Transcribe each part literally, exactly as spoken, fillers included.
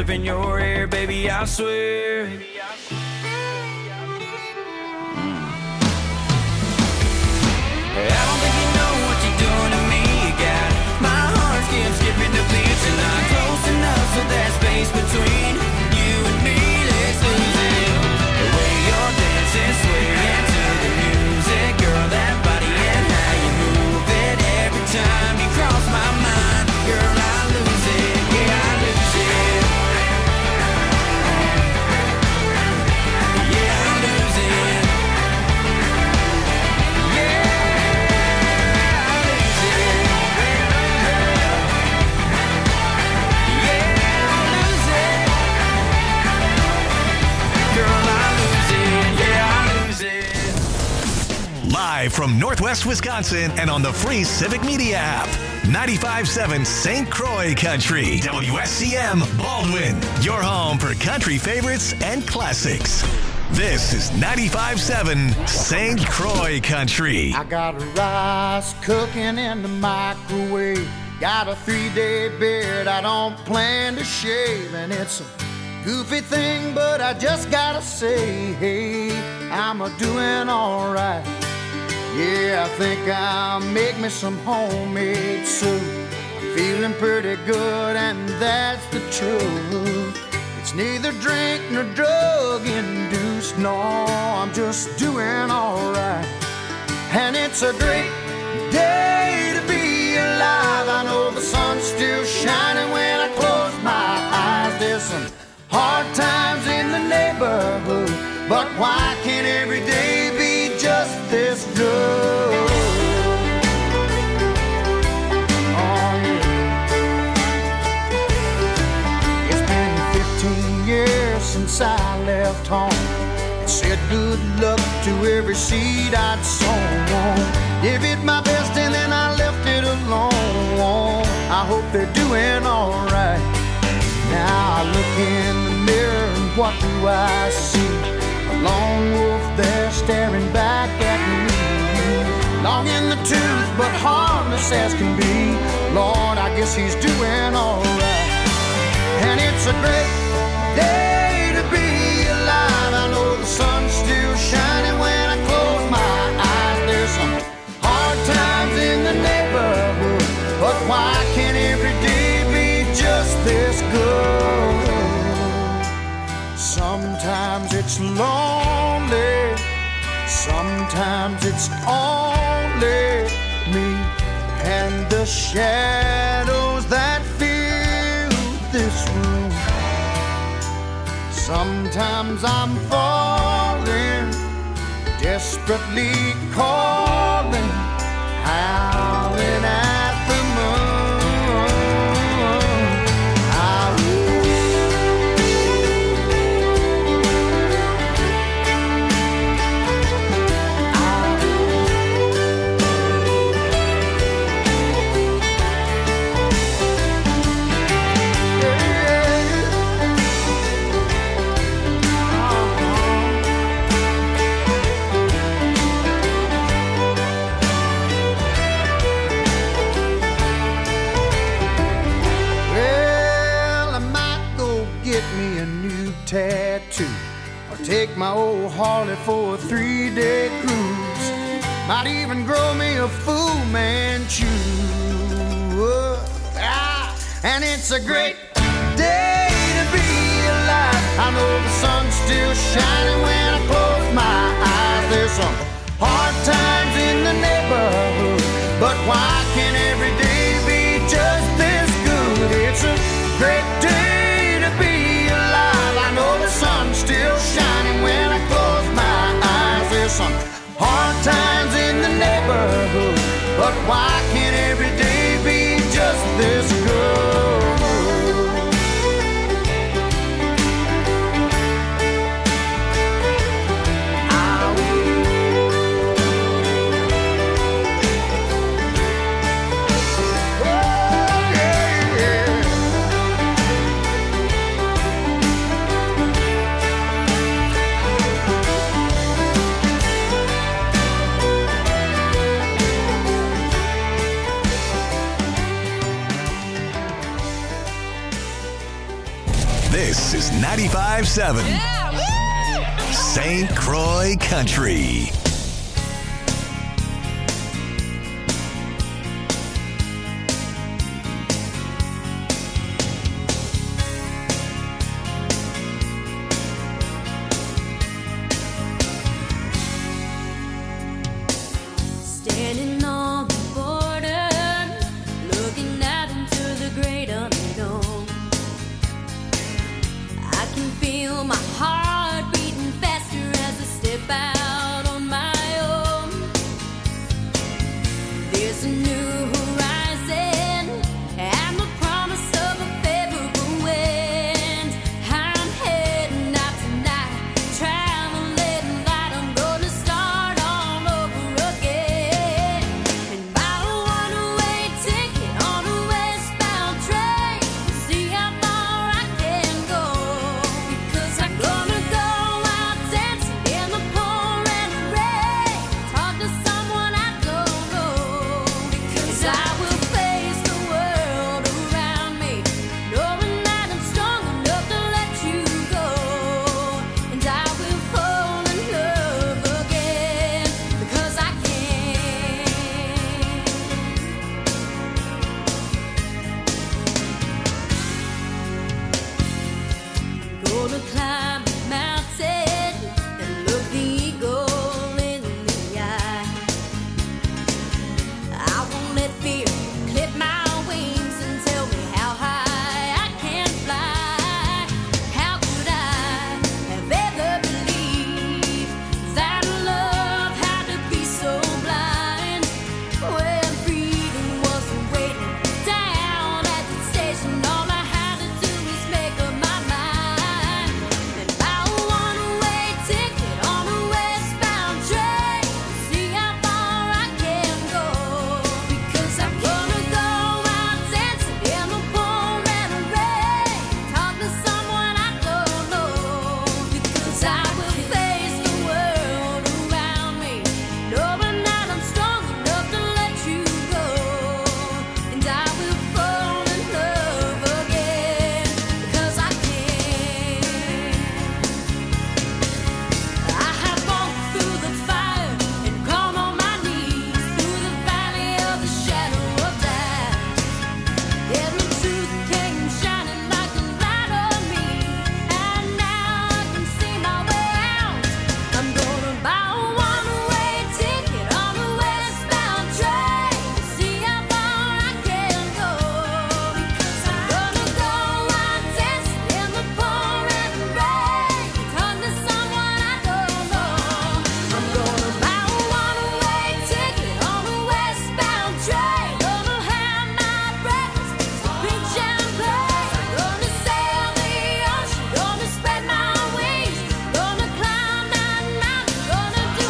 sniffing your hair, baby, I swear. I don't think you know what you're doing to me. You got my heart skip, skipping the beats, and not close enough so that space between you and me, let's lose it. The way you're dancing, swaying to the music, girl, that body and how you move it. Every time you cross my mind, girl, I lose it, yeah, I lose it. Yeah, I lose it. Live from Northwest Wisconsin and on the free Civic Media app. ninety-five point seven Saint Croix Country. W S C M Baldwin. Your home for country favorites and classics. This is ninety-five point seven Saint Croix Country. I got rice cooking in the microwave. Got a three-day beard I don't plan to shave. And it's a goofy thing, but I just gotta say, hey, I'm a doing all right. Yeah, I think I'll make me some homemade soup. I'm feeling pretty good, and that's the truth. It's neither drink nor drug induced. No, I'm just doing all right. And it's a great day to be alive. I know the sun's still shining when I close my eyes. There's some hard times in the neighborhood, but why can't every day be just this good? Oh, yeah. It's been fifteen years since I left home and said good luck to every seed I'd sown. Gave it my best and then I left it alone. I hope they're doing all right. Now I look in the mirror and what do I see? A lone wolf there staring back at me. Long in the tooth but harmless as can be. Lord, I guess he's doing all right. And it's a great day to be alive. I know the sun's still shining when I close my eyes. There's some hard times in the neighborhood, but why can't every day be just this good? Sometimes it's lonely, sometimes it's only me and the shadows that fill this room. Sometimes I'm falling, desperately calling, howling at the moon. Tattoo, or take my old Harley for a three-day cruise. Might even grow me a Fu Manchu. Ah, and it's a great day to be alive. I know the sun's still shining when I close my eyes. There's some hard times in the neighborhood, but why can't every day be just this good? It's a great day to be alive. I know the sun's still shining when I close my eyes. There's some hard times in the neighborhood, but why can't every day be just this good? is ninety-five seven Saint Croix Country. Standing on the border, looking out into the great unknown. I can feel my heart beating faster as I step out on my own. There's a new horizon and the promise of a favorable wind. I'm heading out tonight, traveling light. I'm gonna start all over again. And buy a one-way ticket on a westbound train to see how far I can go. Because I'm gonna go out dancing in the pouring rain, talk to someone I don't know. Because I will face the world around me, knowing that I'm strong enough to let you go. And I will fall in love again, because I can. Gonna climb a mountain and look the eagle in the eye. I won't let fear clip my wings and tell me how high I can fly. How could I have ever believed that love had to be so blind? When freedom wasn't waiting down at the station, all I had to do was make up my mind. And buy a one-way ticket on a westbound train to see how far I can go. Because I'm gonna go out dancing in the pouring rain, talk to someone I don't know. Because I will face the world around me, knowing that I'm strong enough to let you go. And I will fall in love again, because I can. I have walked through the fire and gone on my knees through the valley of the shadow of death. And the truth came shining like a light on me, and now I can see my way out. I'm gonna buy a one-way ticket on a westbound train to see how far I can go. Because I'm gonna go out dancing in the pouring rain, talk to someone I don't know. I'm gonna buy a one-way ticket on a westbound train. Gonna have my breakfast, drink champagne. Gonna sail the ocean, gonna spread my wings. Gonna climb that mountain, gonna do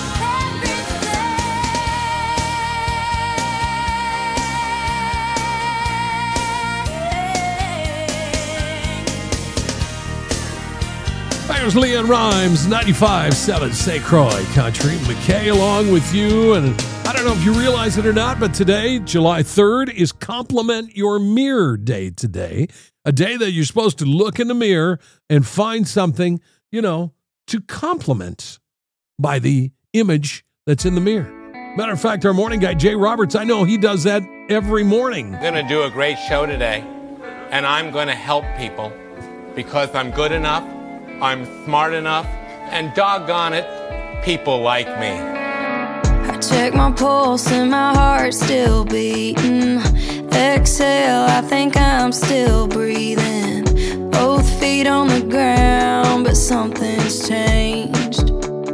everything. There's Leanne Rhymes, ninety-five seven Saint Croix Country. McKay along with you. And I don't know if you realize it or not, but today, July third, is Compliment Your Mirror Day today. A day that you're supposed to look in the mirror and find something, you know, to compliment by the image that's in the mirror. Matter of fact, our morning guy, Jay Roberts, I know he does that every morning. I'm going to do a great show today, and I'm going to help people because I'm good enough, I'm smart enough, and doggone it, people like me. I check my pulse and my heart's still beating. Exhale, I think I'm still breathing. Both feet on the ground, but something's changed.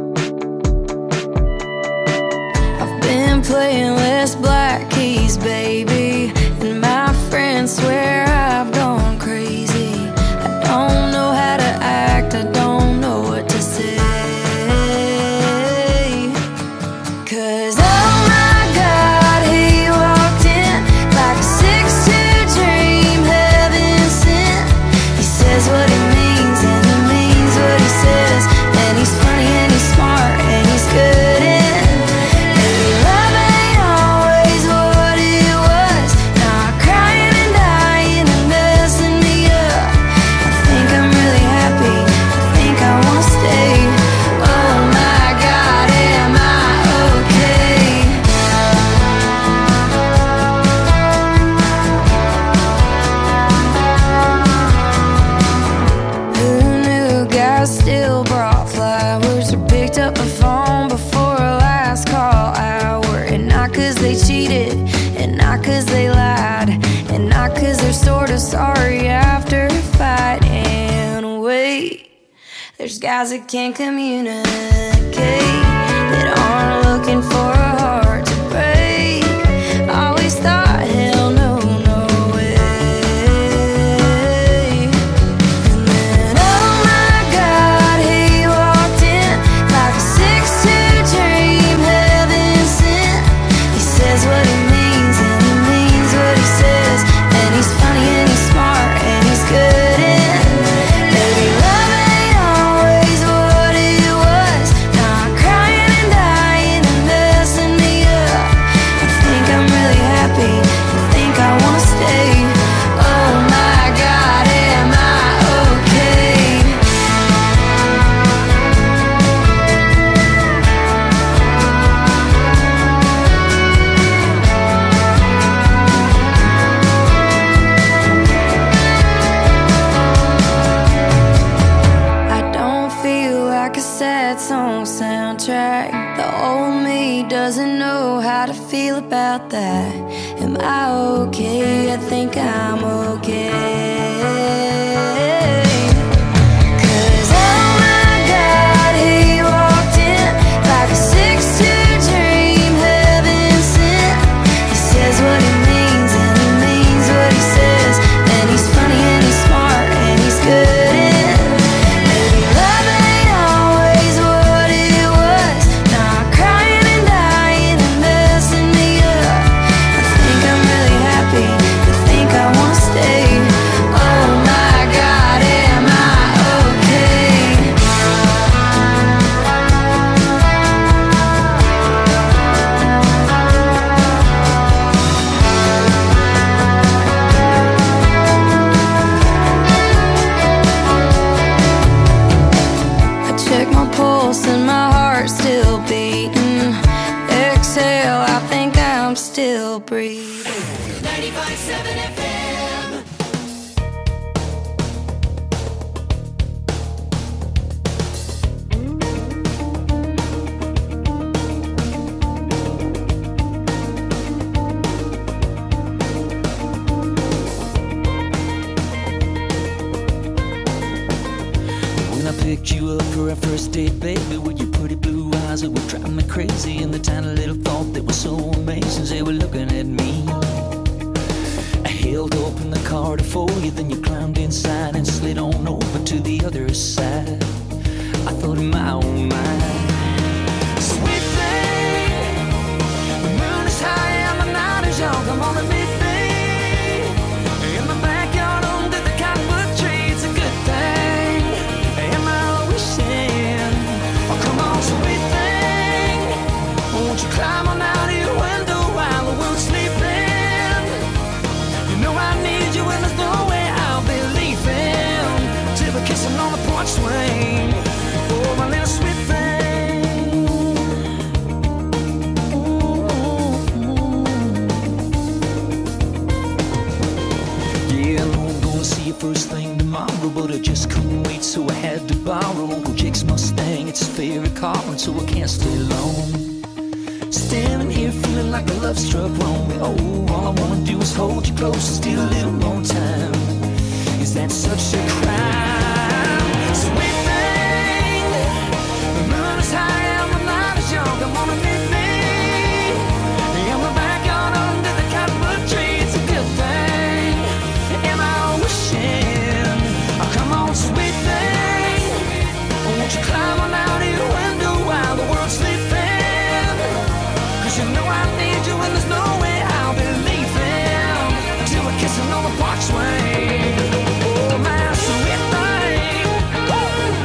I've been playing less black keys, baby, and my friends swear I've gone crazy. I don't know how to act, I don't know what to say. 'Cause oh my God, he walked in like a six two dream, heaven sent. He says what he means and he means what he says, and he's funny and he's smart and he's good, and maybe love ain't all There's guys that can't communicate, that aren't looking for a heart to break. Always thought, hell no, no way. And then, oh my God, he walked in like a six two dream, heaven sent. He says what he means and he means what he says, and he's funny and he's smart and he's good in. Baby, love ain't always what it was. Now I'm crying and dying and messing me up. I think I'm really happy, I think I wanna stay. Oh my God, am I okay? I don't feel like a sad song soundtrack. The old me doesn't know how to feel about that. Am I okay? I think I'm okay. 'Cause oh my God, he walked in like a six two dream, heaven sent. He says what he means and he means what he says, and he's funny and he's smart and he's good in. Maybe love ain't always what it was. Now I'm crying and dying and messing me up. I think I'm really happy, I think I wanna stay. Oh my God, am I okay? I check my pulse and my heart's still beating. Exhale, I think I'm still breathing. ninety-five point seven F M. When I picked you up for our first date, baby, with your pretty blue eyes that were driving me crazy, and the tiny little thought that was so amazing, they were looking at me. I held open the car to for you, then you climbed inside and slid on over to the other side. I thought, my oh my, sweet thing, the moon is high and the night is young. Come on and meet me in the backyard under the cottonwood tree. It's a good thing. Am I wishing? Oh, come on, sweet thing, won't you climb on out of your window while the world's sleeping? You know I need you and there's no way I'll be leaving till we're kissing on the porch swing. Oh, my little sweet thing. Yeah, I know I'm gonna see you first thing tomorrow, but I just couldn't wait, so I had to borrow Uncle Jake's Mustang. It's his favorite car, and so I can't stay long. Standing here feeling like a love struck wrong. Oh, all I wanna do is hold you close and steal a little more time. Is that such a crime? Sweet thing, the moon is high and the night is young. Come on and meet me in the backyard under the cottonwood tree. It's a good thing. Am I wishing? Oh, come on, sweet thing, won't you climb on out of your window while the world's sleeping? 'Cause you know I need you and there's no way I'll be leaving till we're kissing on the porch swing. Oh, my sweet thing. Woo!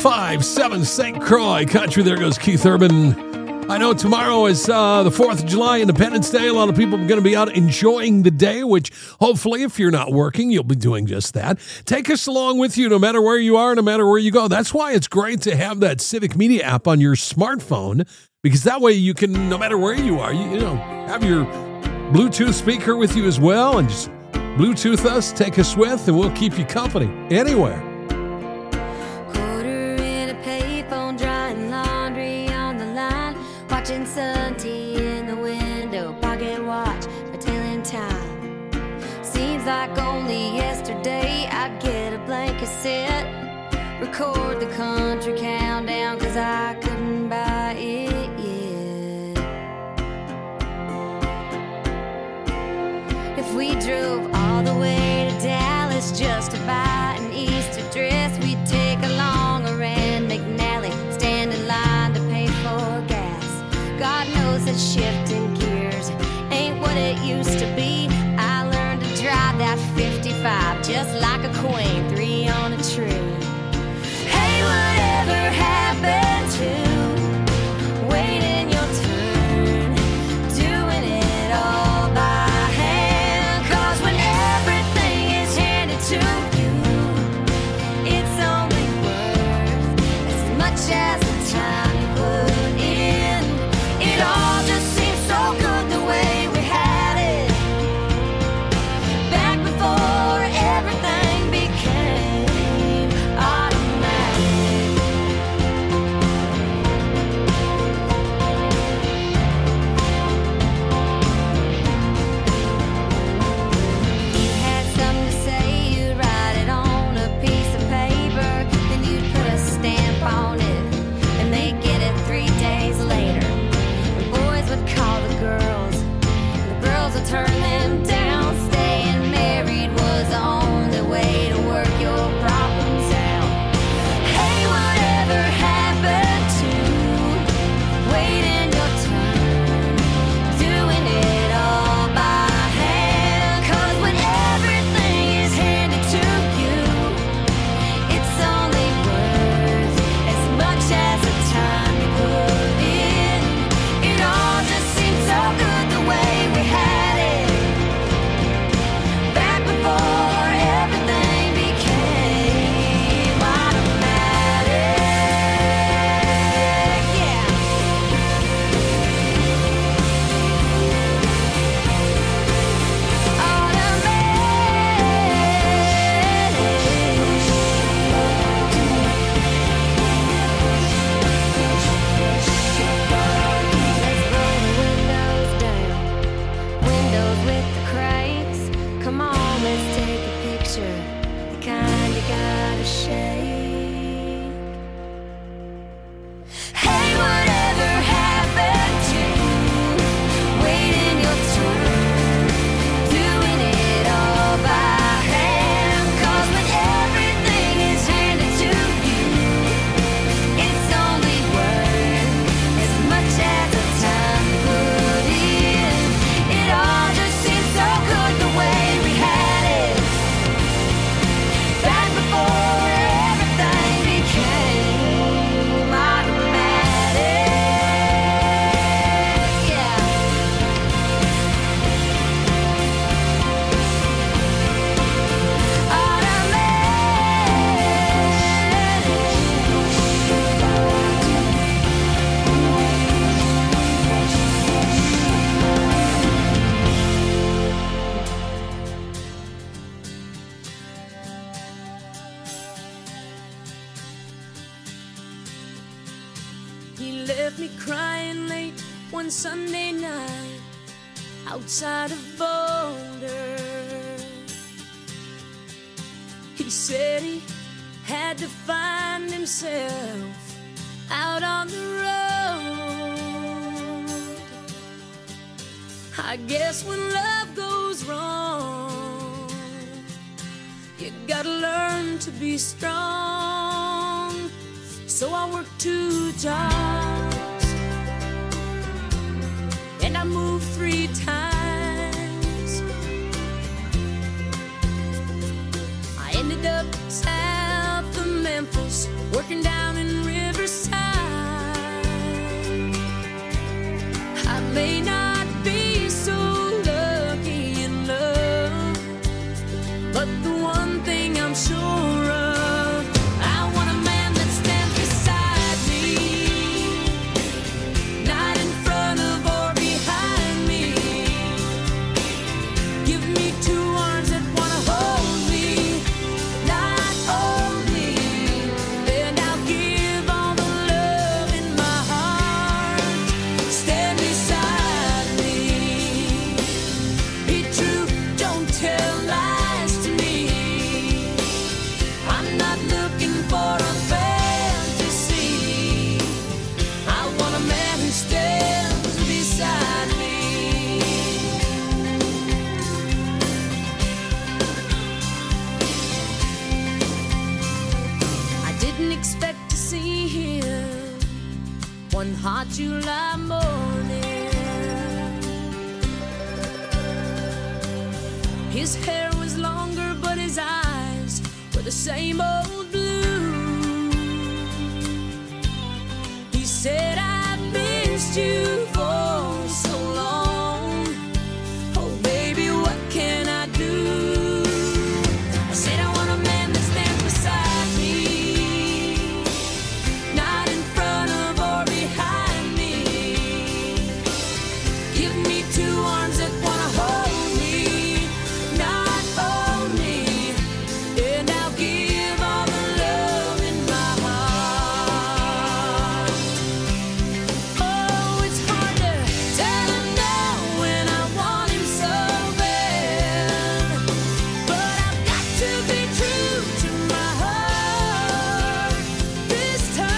ninety-five point seven Saint Croix Country. There goes Keith Urban. I know tomorrow is uh, the fourth of July, Independence Day. A lot of people are going to be out enjoying the day, which hopefully, if you're not working, you'll be doing just that. Take us along with you no matter where you are, no matter where you go. That's why it's great to have that Civic Media app on your smartphone, because that way you can, no matter where you are, you, you know, have your Bluetooth speaker with you as well, and just Bluetooth us, take us with, and we'll keep you company anywhere. Quarter in a payphone, drying laundry on the line, watching sun tea in the window, pocket watch for telling time. Seems like only yesterday I'd get a blank cassette, record the country countdown, cause I couldn't buy it yet. If we drove all the way to Dallas just to buy an Easter dress, we'd take along a Rand McNally, stand in line to pay for gas. God knows that shifting gears ain't what it used to be. I learned to drive that fifty-five just like a queen, three on a tree. Hey, whatever happened to waiting your turn, doing it all by hand? Cause when everything is handed to you, it's only worth as much as the time you put in. It all just seems so good the way we had it back before everything became automatic. You had something to say, you'd write it on a piece of paper, then you'd put a stamp on it, and they'd get it three days later. The boys would call the girls, and the girls would turn them down. Staying married was the only way to work your problems out. Hey, whatever happened to waiting your turn, doing it all by hand? Cause when everything is handed to you, it's only worth as much as the time you put in. It all just seems so good the way we had it back before everything became automatic. Yeah. Let's roll the windows down, windows with the cranks. Come on, let's take a picture, the kind you gotta shake. Hey, whatever happened to waiting your turn, doing it all by hand? Cause when everything is handed to you, it's only worth as much as the time you put in. It all just seems so good the way we had it back before everything became automatic. Yeah. He left me crying late one Sunday night outside of Boulder. He said he had to find himself out on the road. I guess when love goes wrong, you gotta learn to be strong. So I worked two jobs and I moved three times. I ended up south of Memphis, working down in may not be so lucky in love, but the one thing I'm sure of, I want a man that stands beside me, not in front of or behind me. Give me two arms that wanna hold me, not only, and I'll give all the love in my heart. Stand beside me. Be true, don't tell lies to me. I'm not looking for a fantasy. I want a man who stands beside me. I didn't expect to see him one hot July morning. His hair was longer, but his eyes were the same old blue. He said, I've missed you for so long. Oh, baby, what can I do? I said, I want a man that stands beside me, not in front of or behind me. Give me two arms that wanna hold me, not only, and I'll give all the love in my heart. Oh, it's hard to tell him no when I want him so bad, but I've got to be true to my heart this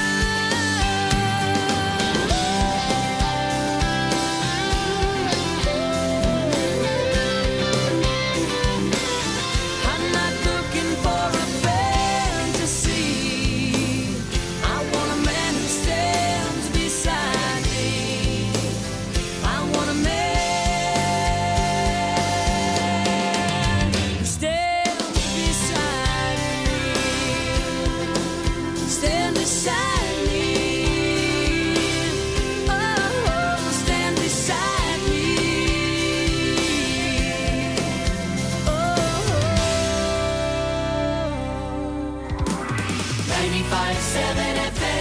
time. I'm not looking for a fantasy. I want a man who stands beside me. I want a man who stands beside me. Stand beside me. Oh, stand beside me. ninety-five point seven F M.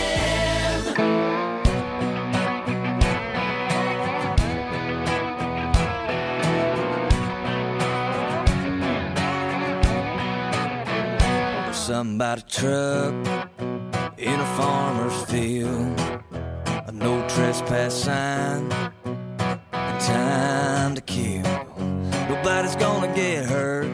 Something about a truck in a farmer's field, a no trespass sign, and time to kill. Nobody's gonna get hurt,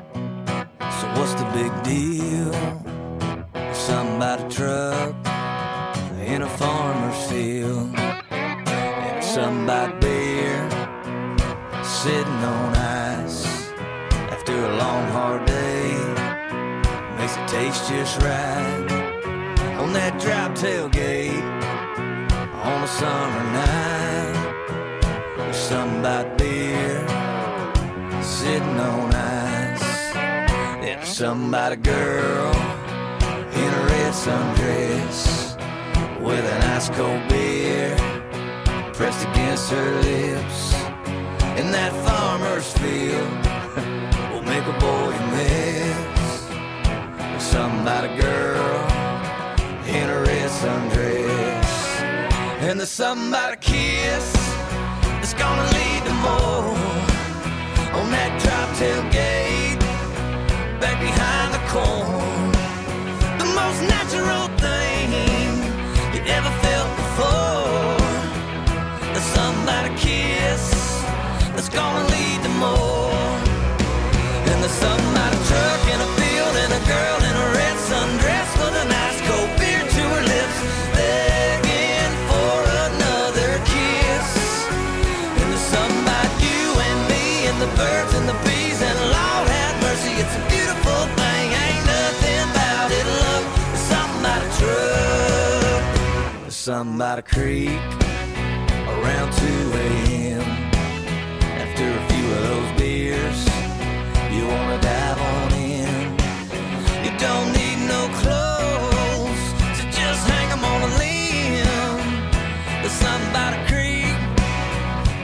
so what's the big deal? Something about a truck in a farmer's field, and something about beer sitting on ice after a long hard day. Makes it taste just right on that drop tailgate on a summer night. There's something about beer sitting on ice, and there's something about a girl in a red sundress with an ice cold beer pressed against her lips. In that farmer's field will make a boy miss. There's something about a girl in a red sundress, and there's something about a kiss that's gonna lead to more on that drop tailgate back behind the corn. The most natural thing you ever felt before. There's something about a kiss that's gonna lead to more. And there's something about a truck in a field and a girl in a red sundress with a nice cold beer to her lips, begging for another kiss. And there's something about you and me and the birds and the bees, and Lord have mercy, it's a beautiful thing. Ain't nothing about it, love. There's something about a truck. There's something about a creek around two a.m. After a few of those beers, you wanna dive on in. You don't need no clothes, so just hang 'em on a limb. There's something about a creek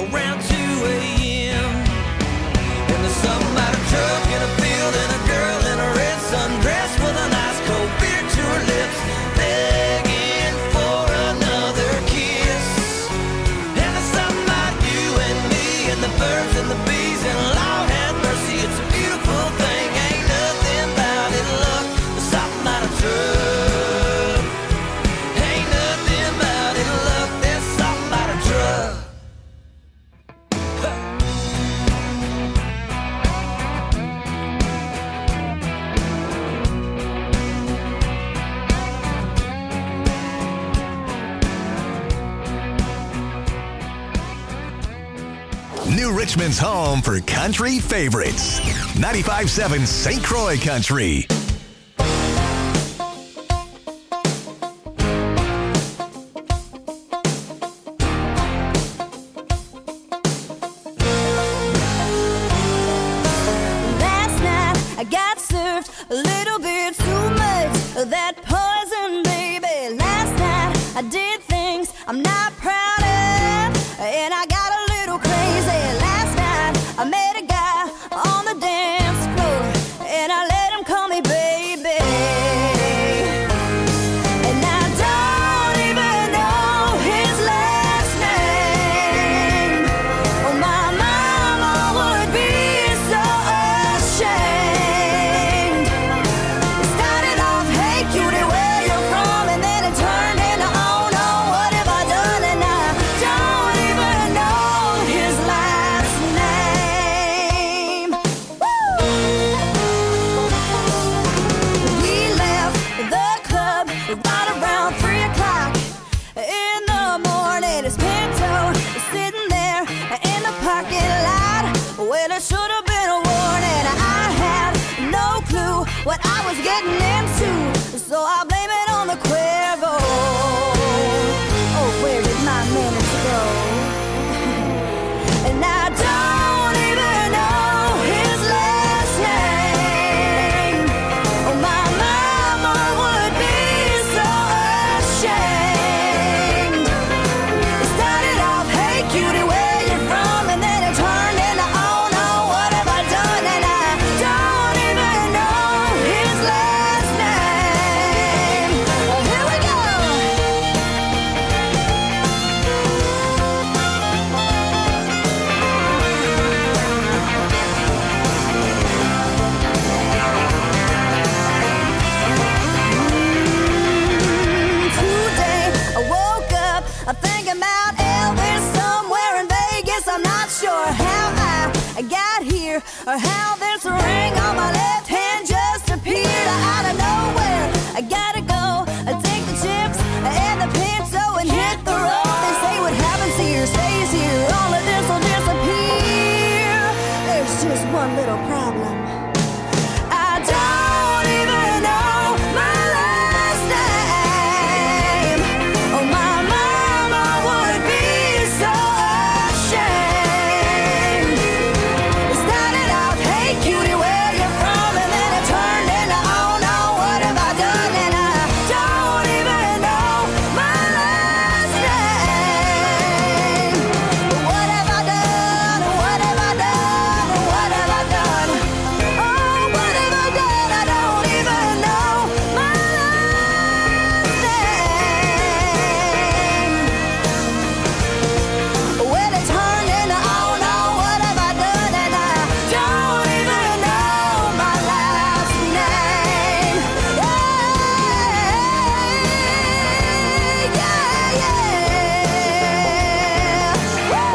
New Richmond's home for country favorites. ninety-five point seven Saint Croix Country. Last night I got served a little bit too much of that poison, baby. Last night I did things I'm not proud of, and I got a little crazy. Last night I met a guy on the dance floor, and I let him call me baby. And I don't even know his last name. Oh, my mama would be so ashamed. It started off, hey cutie, where you from? And then it turned into, oh no, what have I done? And I don't even know his last name. Woo! We left the club right around three o'clock in the morning. His Pinto is sitting there in the parking lot. Well, it should have been a warning. I had no clue what I was getting into, so I blame it on the Cuervo. Oh, where did my minutes go? And I don't even know his last name. Oh, my mama would be so ashamed. It started off, hey cutie, where you from? And then it turned into, oh no, what have I done? And I don't even know his last name. Oh, here we go. Today I woke up uh, thinking about Elvis somewhere in Vegas. I'm not sure how I got here or how this ring on my left hand just appeared out of nowhere. I gotta go uh, take the chips and the Pinto and hit the road. They say what happens here stays here. All of this will disappear. There's just one little problem. I don't even know my last name. Oh, my mama would be so ashamed. It started off, hey cutie, where you from? And then it turned into, oh no, what have I done? And I don't even know my last name. What have I done? What have I done? What have I done? Oh, what have I done? I don't even know my last name. Well, it turned into, oh no, what have I done? And I don't even know my last name. Yeah, yeah, yeah.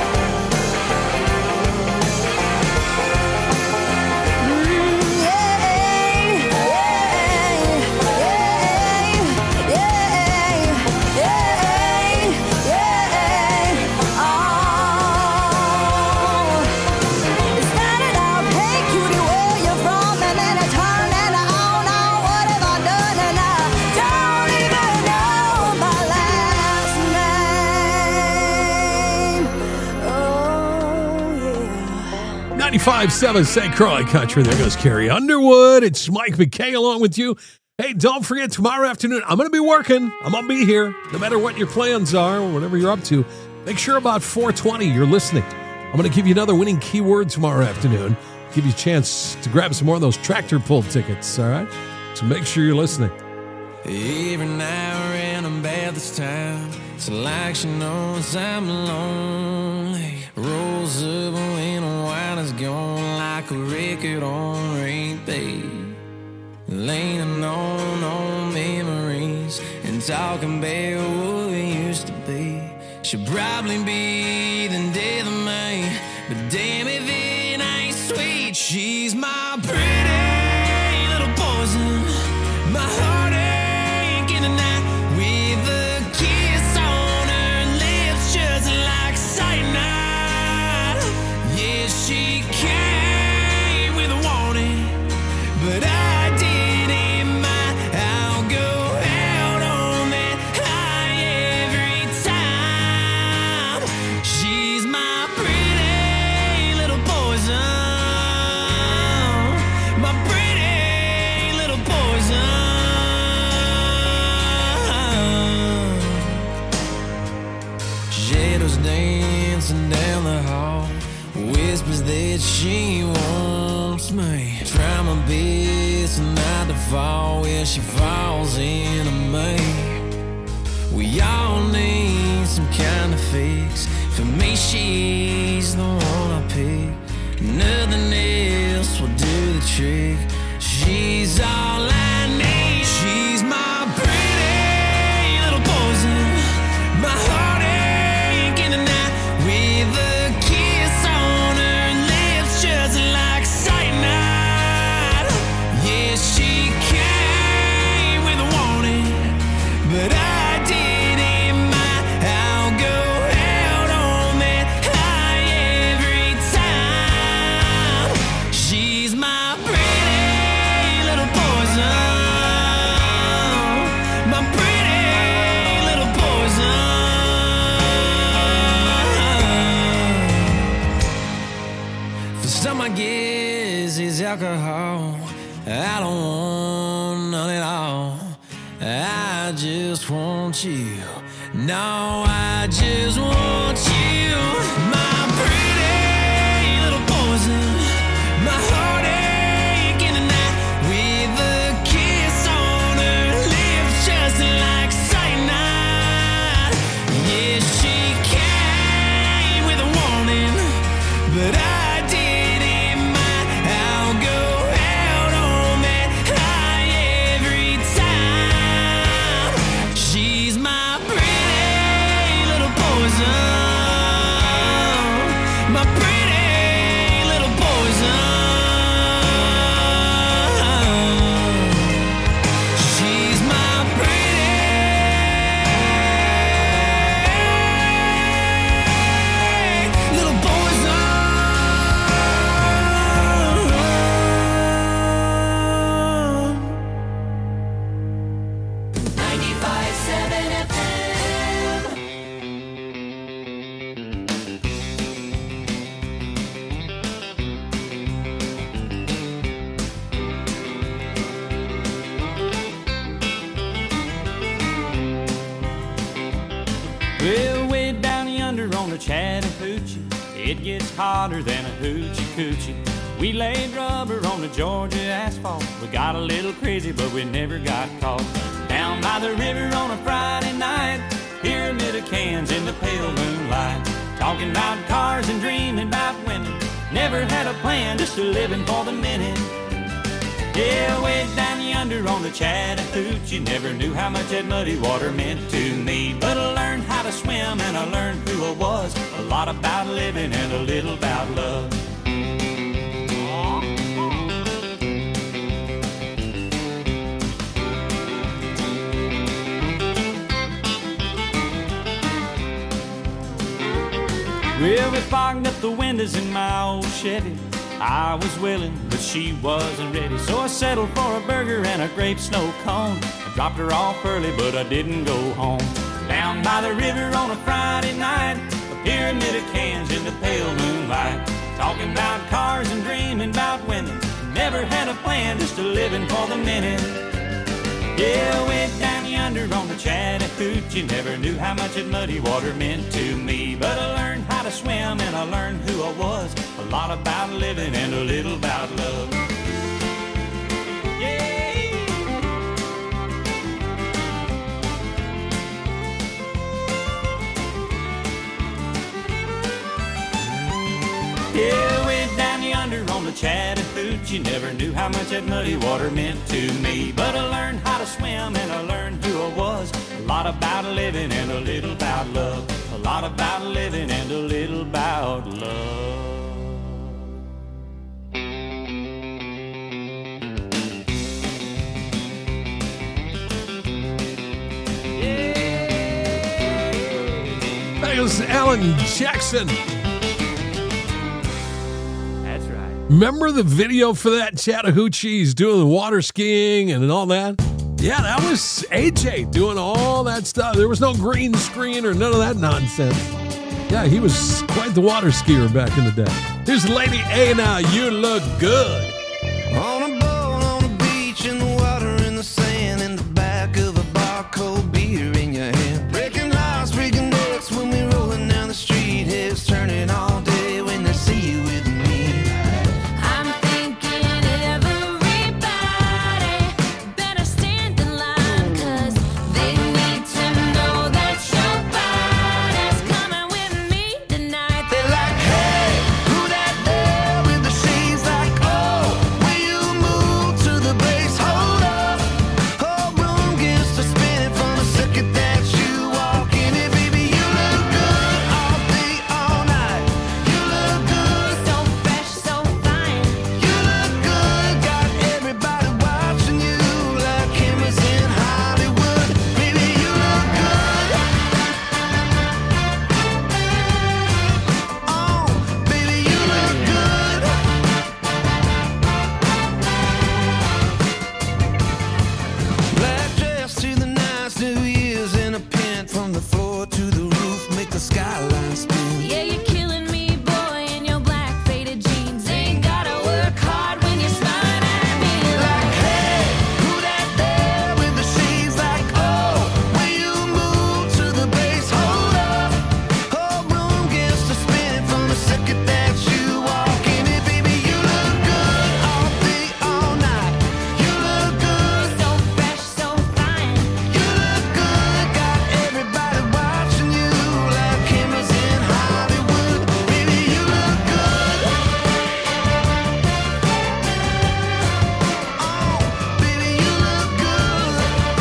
ninety-five point seven Saint Croix Country. There goes Carrie Underwood. It's Mike McKay along with you. Hey, don't forget, tomorrow afternoon, I'm going to be working. I'm going to be here. No matter what your plans are or whatever you're up to, make sure about four twenty you're listening. I'm going to give you another winning keyword tomorrow afternoon. Give you a chance to grab some more of those tractor pull tickets, all right? So make sure you're listening. Every now and I'm bad this time. It's like she knows I'm lonely. Rolls up when the wine is gone like a record on repeat. Leaning on old memories and talking about what we used to be. Should probably be the death of me, but damn if it ain't sweet. She's my pretty little poison, my heartache in the night, with a kiss on her lips just like cyanide. shadows dancing down the hall, whispers that she wants me. Try my best not to fall where she falls into me. We all need some kind of fix. For me, she's the one I pick. Nothing else will do the trick. She's all I need. She's my pretty little poison, my heartache in the night, with a kiss on her lips just like cyanide. Yeah, she came with a warning, but I didn't mind. I'll go out on that high every time. She's my pretty little poison, my pretty little poison. For some, I guess it's alcohol. I don't want none at all. I just want you. No, I just want you. My pretty little poison, my heartache in the night, with a kiss on her lips just like cyanide. Yeah, she came with a warning, but I didn't mind. I'll go out on that high every time. She's my pretty little poison, my pretty little poison. She's my pretty little poison. ninety-five seven F M. Well, way down yonder on the Chattahoochee, it gets hotter than a hoochie coochie. We laid rubber on the Georgia asphalt. We got a little crazy, but we never got caught. Down by the river on a Friday night, pyramid of cans in the pale moonlight, talking about cars and dreaming about women. Never had a plan, just a living for the minute. Yeah, way down yonder on the Chattahoochee, never knew how much that muddy water meant to me. But I learned how to swim and I learned who I was, a lot about living and a little about love. Well, we fogged up the windows in my old Chevy. I was willing, but she wasn't ready. So I settled for a burger and a grape snow cone. I dropped her off early, but I didn't go home. Down by the river on a Friday night, a pyramid of cans in the pale moonlight, talking about cars and dreaming about women. Never had a plan, just a living for the minute. Yeah, way down yonder on the Chattahoochee, never knew how much that muddy water meant to me. But I learned how to swim and I learned who I was, a lot about living and a little about love. Yeah. Yeah, way down yonder on the Chattahoochee, never knew how much that muddy water meant to me. But I learned how to swim and I learned who I was, a lot about living and a little about love, a lot about living and a little about love. That was Alan Jackson. That's right. Remember the video for that Chattahoochee? He's doing the water skiing and all that. Yeah, that was A J doing all that stuff. There was no green screen or none of that nonsense. Yeah, he was quite the water skier back in the day. Here's Lady A now. You look good. On a boat, on a beach, in the water, in the sand, in the back of a bar, cold beer in your hand. Breaking hearts, breaking necks when we rolling the skyline spin. Yeah, you're killing me, boy, in your black faded jeans. Ain't gotta work hard when you're smiling at me. Like, hey, who that there with the shades? Like, oh, will you move to the bass? Hold up, whole room gets to spin from the second that you walk in it, baby. You look good all day, all night. You look good, So fresh, so fine. you look good. Got everybody watching you like cameras in Hollywood. Baby, you look good. Oh, baby, you look good.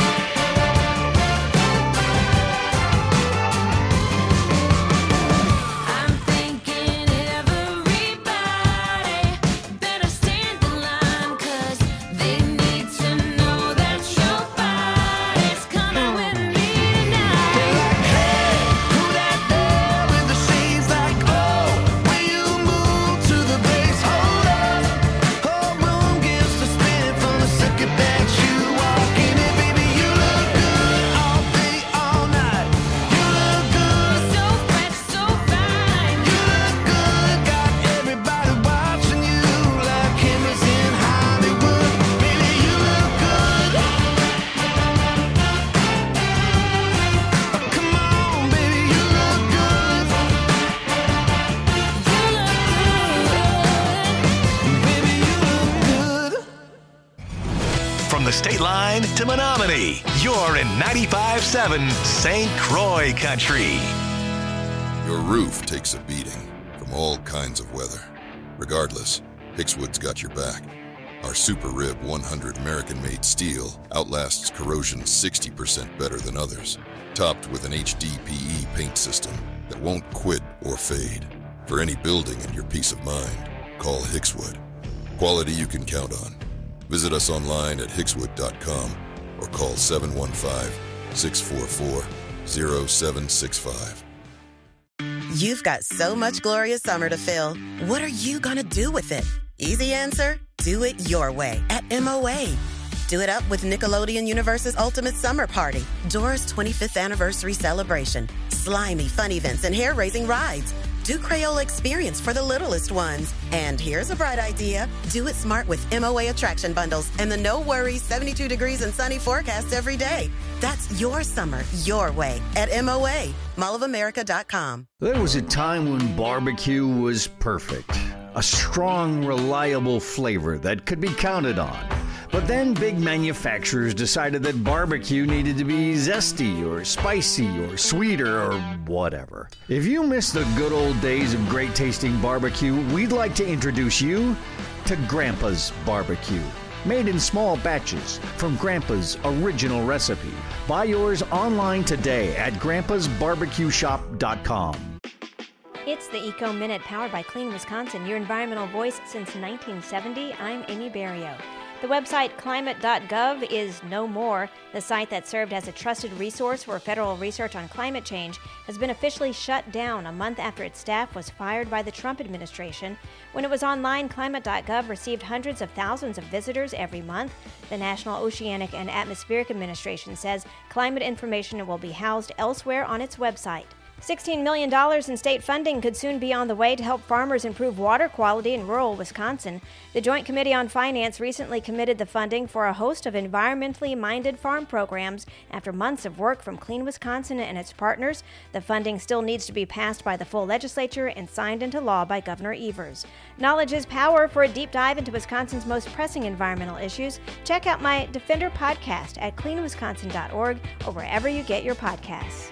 I'm thinking everybody better stand in line, 'cause they need to know that your body's coming with me tonight. Hey, who that there with the shades? Like, oh, will you move to the bass? Hold up, whole room gets to spin from the second that you walk in it, baby. You look good all day, all night. You look good, So fresh, so fine. you look good. Got everybody watching you like cameras in Hollywood. Baby, you look good. Oh, come on, baby, you look good. Baby, you look good. From the state line to Menominee, you're in ninety-five seven Saint Croix Country. Your roof takes a beating from all kinds of weather. Regardless, Hickswood's got your back. Our Super Rib one hundred American-made steel outlasts corrosion sixty percent better than others, topped with an H D P E paint system that won't quit or fade. For any building and your peace of mind, call Hickswood. Quality you can count on. Visit us online at hickswood dot com or call seven one five, six four four, zero seven six five. You've got so much glorious summer to fill. What are you gonna do with it? Easy answer, do it your way at M O A. Do it up with Nickelodeon Universe's Ultimate Summer Party, Dora's twenty-fifth anniversary celebration, slimy fun events and hair-raising rides. Do Crayola Experience for the littlest ones. And here's a bright idea. Do it smart with M O A attraction bundles and the no worries seventy-two degrees and sunny forecast every day. That's your summer, your way at M O A, mall of america dot com. There was a time when barbecue was perfect. A strong, reliable flavor that could be counted on. But then big manufacturers decided that barbecue needed to be zesty or spicy or sweeter or whatever. If you miss the good old days of great tasting barbecue, we'd like to introduce you to Grandpa's Barbecue. Made in small batches from Grandpa's original recipe. Buy yours online today at grandpas barbecue shop dot com. It's the Eco Minute powered by Clean Wisconsin, your environmental voice since nineteen seventy. I'm Amy Barrio. The website climate dot gov is no more. The site that served as a trusted resource for federal research on climate change has been officially shut down a month after its staff was fired by the Trump administration. When it was online, climate dot gov received hundreds of thousands of visitors every month. The National Oceanic and Atmospheric Administration says climate information will be housed elsewhere on its website. sixteen million dollars in state funding could soon be on the way to help farmers improve water quality in rural Wisconsin. The Joint Committee on Finance recently committed the funding for a host of environmentally minded farm programs after months of work from Clean Wisconsin and its partners. The funding still needs to be passed by the full legislature and signed into law by Governor Evers. Knowledge is power. For a deep dive into Wisconsin's most pressing environmental issues, check out my Defender podcast at clean wisconsin dot org or wherever you get your podcasts.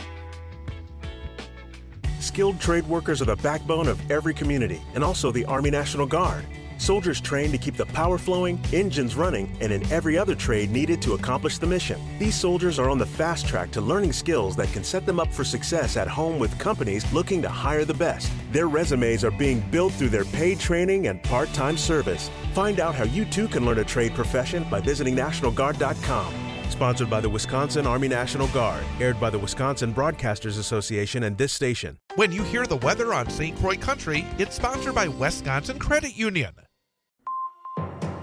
Skilled trade workers are the backbone of every community and also the Army National Guard. Soldiers trained to keep the power flowing, engines running, and in every other trade needed to accomplish the mission. These soldiers are on the fast track to learning skills that can set them up for success at home with companies looking to hire the best. Their resumes are being built through their paid training and part-time service. Find out how you too can learn a trade profession by visiting national guard dot com. Sponsored by the Wisconsin Army National Guard. Aired by the Wisconsin Broadcasters Association and this station. When you hear the weather on Saint Croix Country, it's sponsored by Wisconsin Credit Union.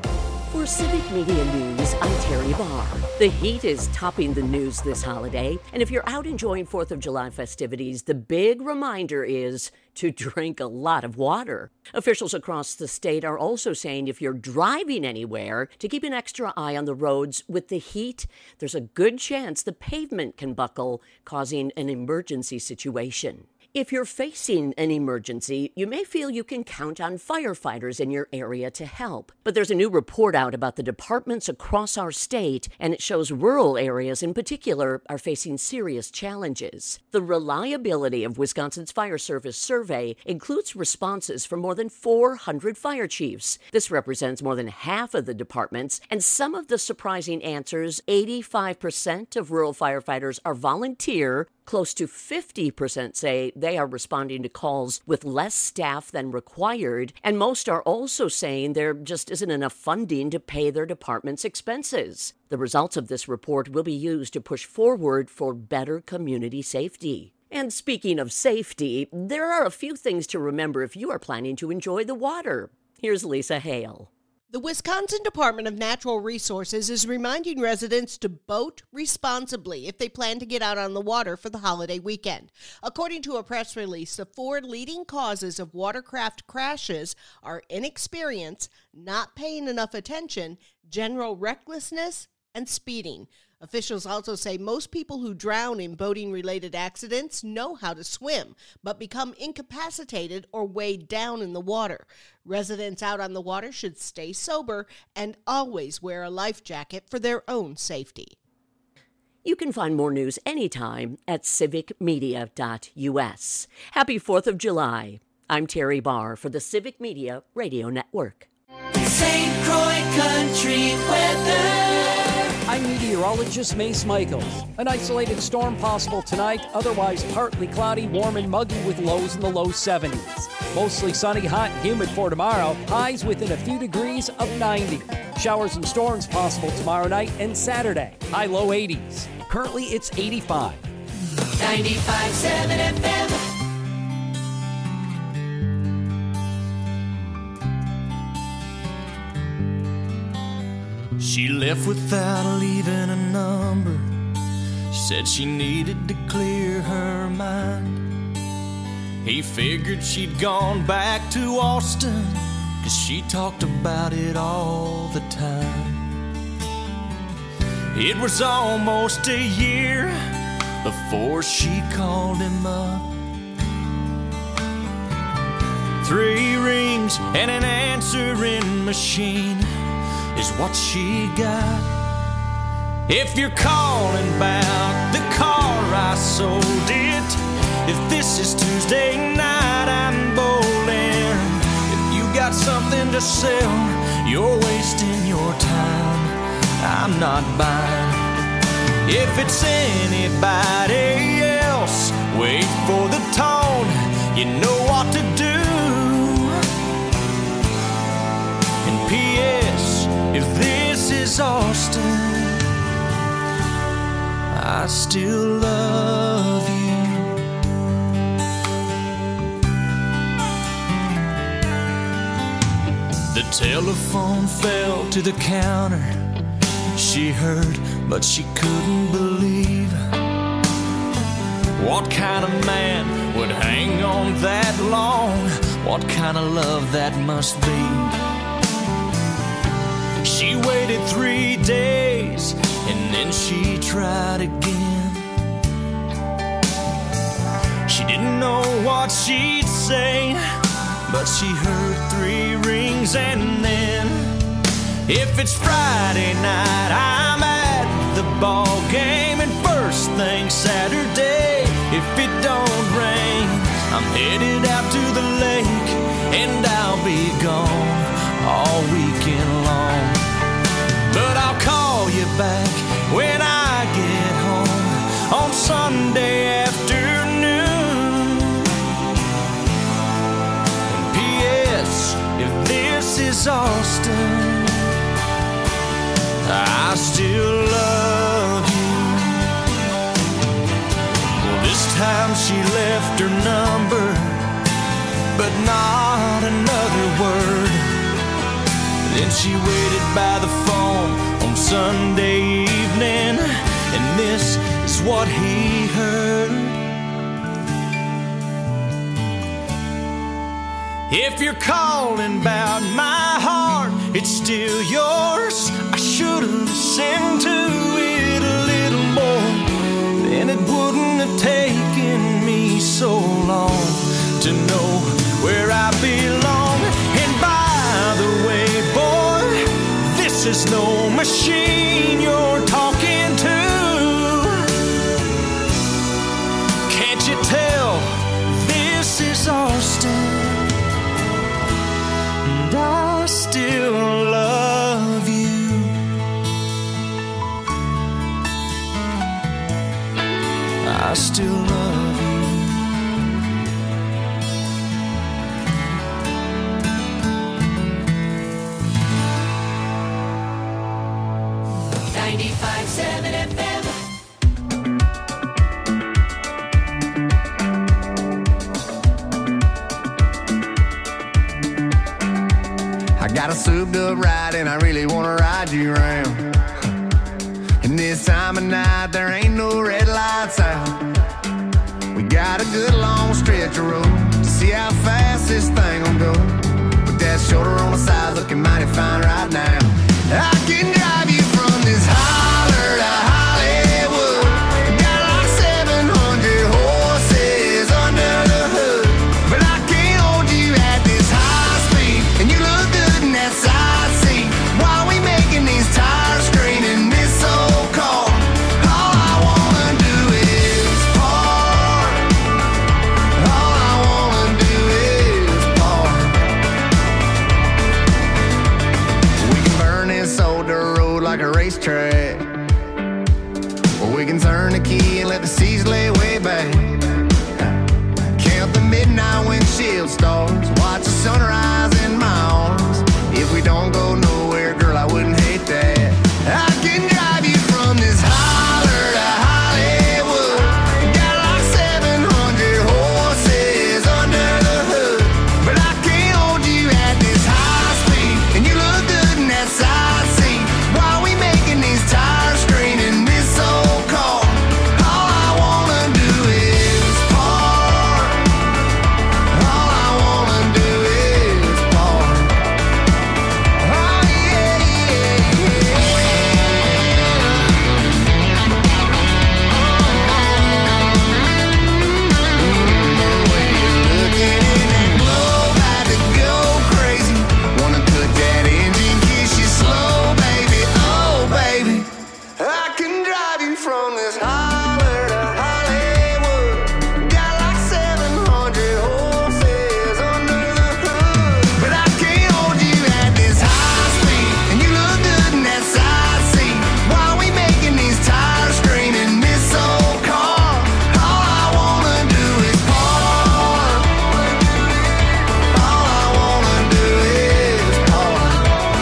For Civic Media News, I'm Terry Barr. The heat is topping the news this holiday, and if you're out enjoying fourth of July festivities, the big reminder is to drink a lot of water. Officials across the state are also saying if you're driving anywhere, to keep an extra eye on the roads. With the heat, there's a good chance the pavement can buckle, causing an emergency situation. If you're facing an emergency, you may feel you can count on firefighters in your area to help. But there's a new report out about the departments across our state, and it shows rural areas in particular are facing serious challenges. The reliability of Wisconsin's Fire Service survey includes responses from more than four hundred fire chiefs. This represents more than half of the departments, and some of the surprising answers: eighty-five percent of rural firefighters are volunteer. Close to fifty percent say they are responding to calls with less staff than required, and most are also saying there just isn't enough funding to pay their department's expenses. The results of this report will be used to push forward for better community safety. And speaking of safety, there are a few things to remember if you are planning to enjoy the water. Here's Lisa Hale. The Wisconsin Department of Natural Resources is reminding residents to boat responsibly if they plan to get out on the water for the holiday weekend. According to a press release, the four leading causes of watercraft crashes are inexperience, not paying enough attention, general recklessness, and speeding. Officials also say most people who drown in boating-related accidents know how to swim, but become incapacitated or weighed down in the water. Residents out on the water should stay sober and always wear a life jacket for their own safety. You can find more news anytime at civic media dot u s. Happy fourth of July. I'm Terry Barr for the Civic Media Radio Network. Saint Croix Country Weather. I'm meteorologist Mace Michaels. An isolated storm possible tonight, otherwise partly cloudy, warm and muggy with lows in the low seventies. Mostly sunny, hot and humid for tomorrow, highs within a few degrees of ninety. Showers and storms possible tomorrow night and Saturday, high low eighties. Currently it's eighty-five. ninety-five point seven F M. She left without leaving a number. Said she needed to clear her mind. He figured she'd gone back to Austin, 'cause she talked about it all the time. It was almost a year before she called him up. Three rings and an answering machine is what she got. If you're calling about the car I sold it, if this is Tuesday night I'm bowling, if you got something to sell, you're wasting your time, I'm not buying. If it's anybody else, wait for the tone, you know what to do. And P S if this is Austin, I still love you. The telephone fell to the counter. She heard, but she couldn't believe. What kind of man would hang on that long? What kind of love that must be? She waited three days and then she tried again. She didn't know what she'd say, but she heard three rings and then, if it's Friday night, I'm at the ball game, and first thing Saturday, if it don't rain, I'm headed out to the lake, and I'll be gone all weekend long. But I'll call you back when I get home on Sunday afternoon. And P S if this is Austin, I still love you. Well, this time she left her number, but not another word. Then she waited by the phone on Sunday evening, and this is what he heard. If you're calling about my heart, it's still yours. I should have listened to it a little more, then it wouldn't have taken me so long to know where I belong. And by the way, boy, this is no machine you're talking to. Can't you tell this is Austin? And I still love you. I still love you. ninety-five seven F M. I got a souped up ride and I really wanna ride you around. And this time of night there ain't no red lights out. We got a good long stretch of road to see how fast this thing will go. With that shoulder on the side looking mighty fine right now. I can drive you from this holler to Hollywood. Got like seven hundred horses under the hood. But I can't hold you at this high speed, and you look good in that side seat. While we making these tires scream in this old car, all I wanna do is park. All I wanna do is park. We can burn this old dirt road like a racetrack, or we can turn the key and let the seas lay way back. Count the midnight windshield stars, watch the sunrise in my arms. If we don't go nowhere, girl, I wouldn't hate that. I can drive you from this holler to Hollywood. Got like seven hundred horses under the hood. But I can't hold you at this high speed, and you look good in that side seat. While we making these tires scream in this old car, all I wanna do is park. All I wanna do is park. Oh yeah, yeah, looking in that globe, had to go crazy. Wanna cut that engine, kiss you slow, baby. Oh, baby, I can drive you from this holler to Hollywood. Got like seven hundred horses under the hood. But I can't hold you at this high speed, and you look good in that side seat. While we making these tires scream in this old car, all I wanna do is park. All I wanna do is park.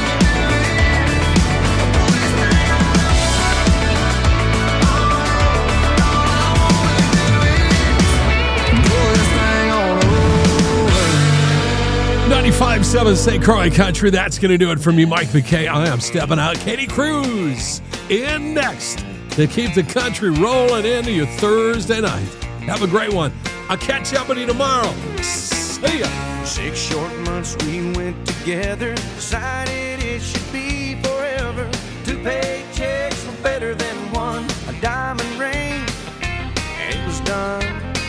Pull this thing on over. ninety-five seven Saint Croix Country. That's going to do it for me, Mike McKay. I am stepping out. Katie Cruz in next to keep the country rolling into your Thursday night. Have a great one. I'll catch up with you tomorrow. See ya. Six short months we went together, decided it should be forever. Two paychecks were better than one, a diamond ring, and it was done.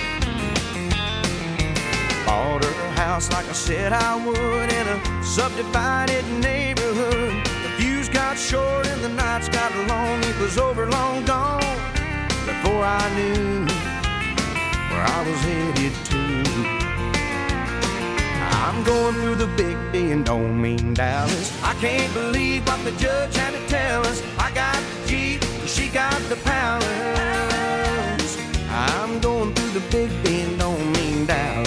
Bought her a house like I said I would, in a subdivided neighborhood. The views got short and the nights got long, it was over long gone before I knew where I was headed to. I'm going through the big D and don't mean Dallas. I can't believe what the judge had to tell us. I got the Jeep, she got the palace. I'm going through the big D and don't mean Dallas.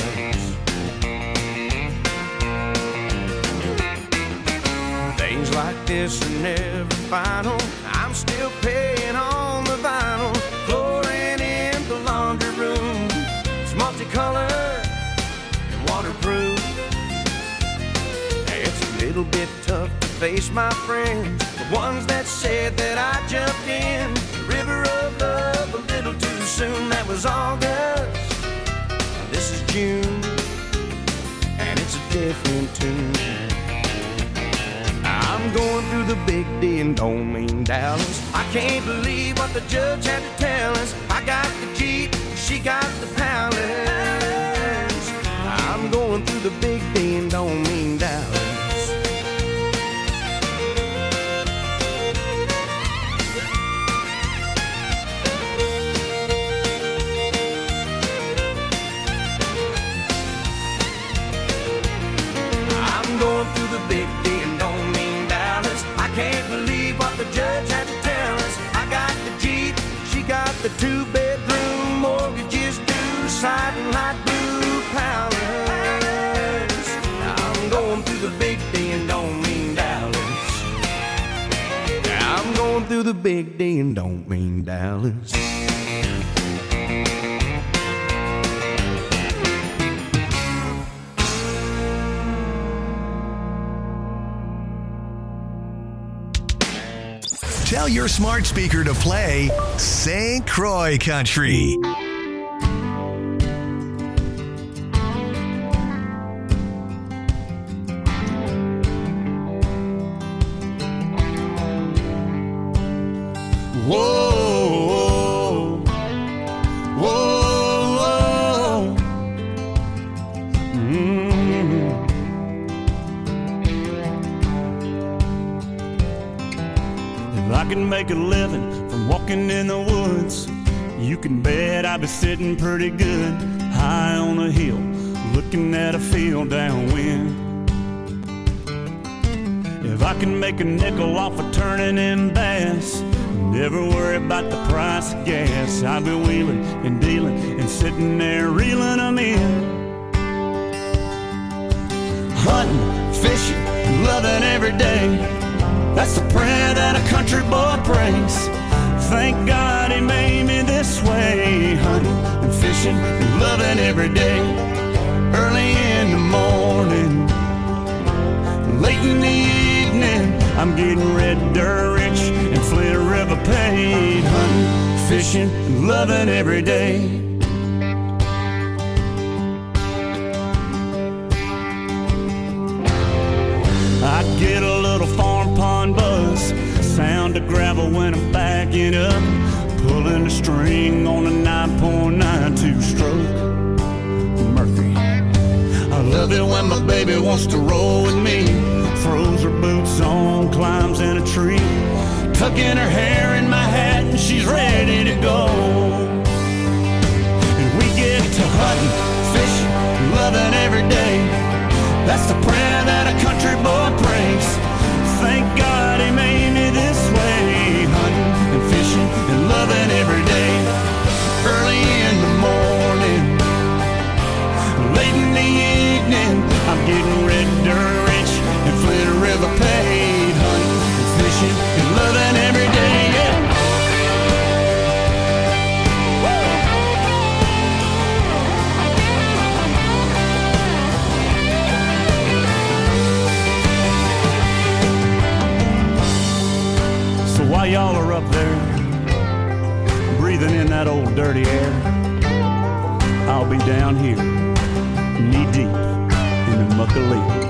Things like this are never final. I'm still paying on the vinyl. Flooring in the laundry room, it's multicolored and waterproof. It's a little bit tough to face my friends, the ones that said that I jumped in the river of love a little too soon. That was August, this is June, and it's a different tune. I'm going through the big D and don't mean Dallas. I can't believe what the judge had to tell us. I got the Jeep, she got the Palace. I'm going through the big D and don't mean Dallas. I'm going through the big D and don't mean Dallas. I can't believe what the judge had to tell us. I got the Jeep, she got the two-bedroom, mortgages due, siding light blue Palace. I'm going through the big D and don't mean Dallas. I'm going through the big D and don't mean Dallas. Tell your smart speaker to play Saint Croix Country. Whoa, whoa, whoa. Mm. If I can make a living from walking in the woods, you can bet I'd be sitting pretty good high on a hill, looking at a field downwind. If I can make a nickel off of turning in bass, never worry about the price of gas, I'd be wheeling and dealing and sitting there reeling them in. Hunting, fishing, loving every day, that's the prayer that a country boy prays. Thank God he made me this way. Hunting and fishing and loving every day. Early in the morning, late in the evening, I'm getting red dirt rich and Flint River paid. Hunting, fishing, and loving every day. I get a little farm pond buzz, sound of gravel when I'm backing up, pulling the string on a nine point nine two stroke Mercury. I love it when my baby wants to roll with me, throws her boots on, climbs in a tree, tucking her hair in my hat and she's ready to go. And we get to hunting, fishing, loving every day, that's the prayer that a country boy prays. Thank God he made me this way. Hunting and fishing and loving every day. Early in the morning, late in the evening, I'm getting red dirt rich and Flint River paid. Hunting and fishing and loving every day, yeah. While y'all are up there, breathing in that old dirty air, I'll be down here, knee deep in the muckalee.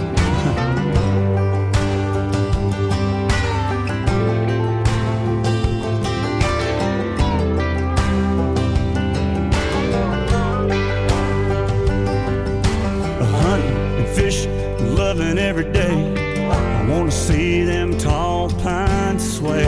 Hunting and fishing, loving every day, I want to see them tall pines sway.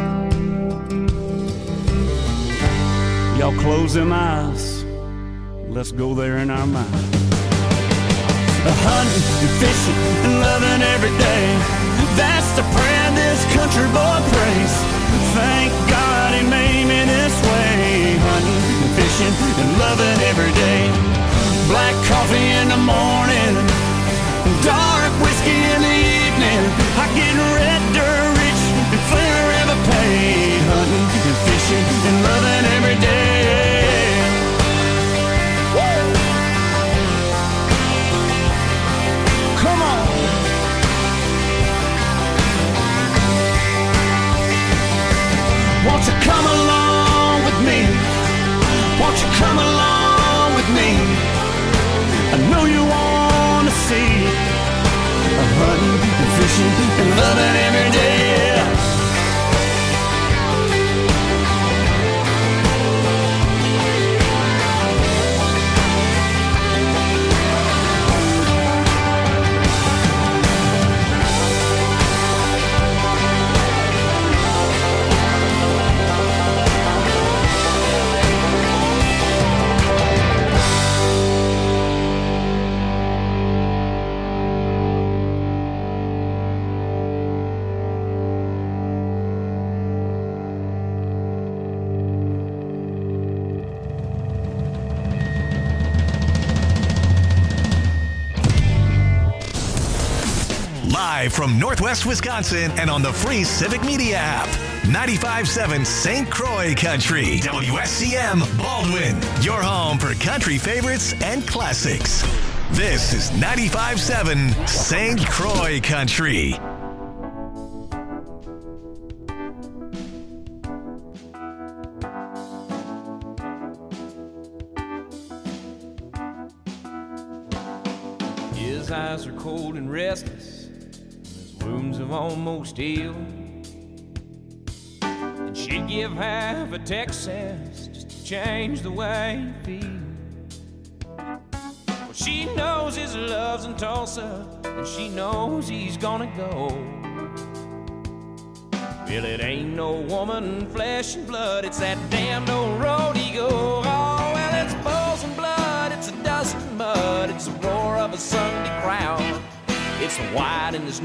Y'all close them eyes, let's go there in our mind. Hunting and fishing and loving every day, that's the prayer this country boy prays. Thank God he made me this way. Hunting and fishing and loving every day. Black coffee in the morning, dark whiskey in the evening, I get red dirt rich and Flint River paid. Hunting and fishing and loving every day. Woo! Come on. hunting and fishing and loving every day, yeah. Live from Northwest Wisconsin and on the free Civic Media app. ninety-five point seven Saint Croix Country. W S C M Baldwin. Your home for country favorites and classics. This is ninety-five point seven Saint Croix Country. His eyes are cold and restless. His wounds have almost healed. And she'd give half a Texas just to change the way you feel. Well, she knows his love's in Tulsa, and she knows he's gonna go. Well, it ain't no woman, flesh and blood, it's that damned old road he go. Oh, well, it's bulls and blood, it's a dust and mud, it's the roar of a Sunday crowd. It's the white and there's